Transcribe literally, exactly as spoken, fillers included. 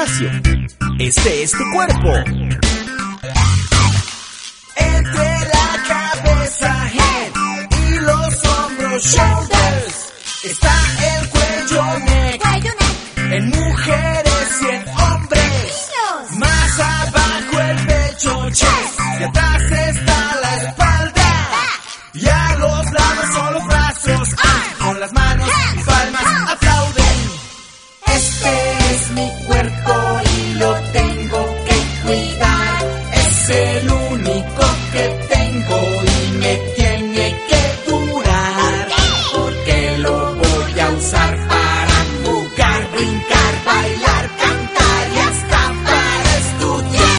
gimnasio. Este es tu cuerpo. Entre la cabeza, head, y los hombros, shoulders, está el cuello, neck, en mujeres y en hombres. Más abajo el pecho, chest, y atrás está la espalda. Y a los lados son los brazos, ah, con las manos y palmas